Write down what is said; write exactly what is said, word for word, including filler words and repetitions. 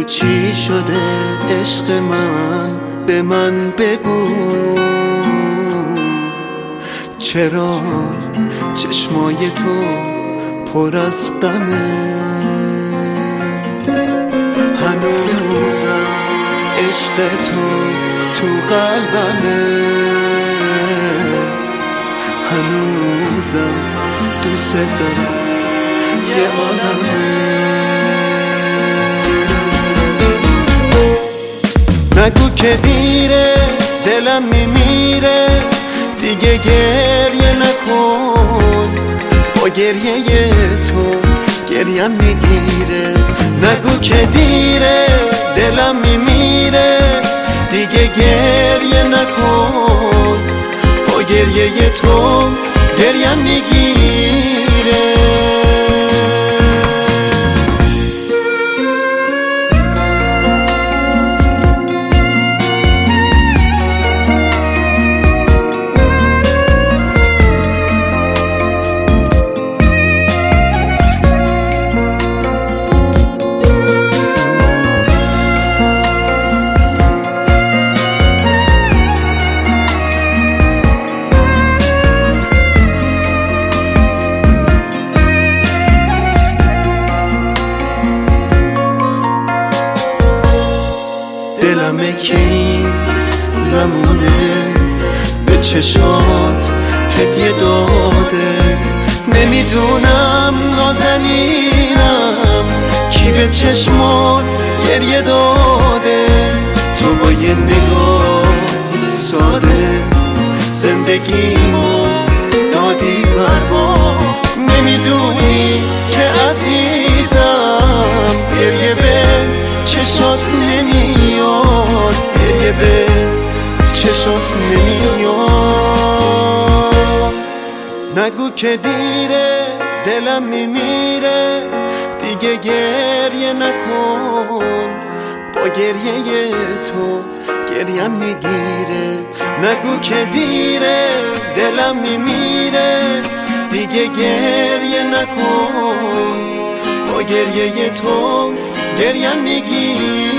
چی شده عشق من؟ به من بگو چرا چشمای تو پر از غمه؟ هنوزم عشق تو تو قلبمه، هنوزم دوست دارم یه عالمه. نگو که دیره دلم میمیره، دیگه گریه نکن، با گریه تو گریم میگیره. نگو که دیره دلم میمیره، دیگه گریه نکن، با گریه تو گریم میگیره. دلمه که این زمونه به چشات هدیه داده. نمیدونم نازنینم کی به چشمات گریه داده. تو با یه نگاه ساده زندگیمو دادی برباد. نمیدونی که عزیزم گریه به چشات نمیاد، گریه به چشات نمیاد. نگو که دیره دلم میمیره، دیگه گریه نکن، با گریه تو گریم میگیره. نگو که دیره دلم میمیره، دیگه گریه نکن، با گریه تو گریم میگیره.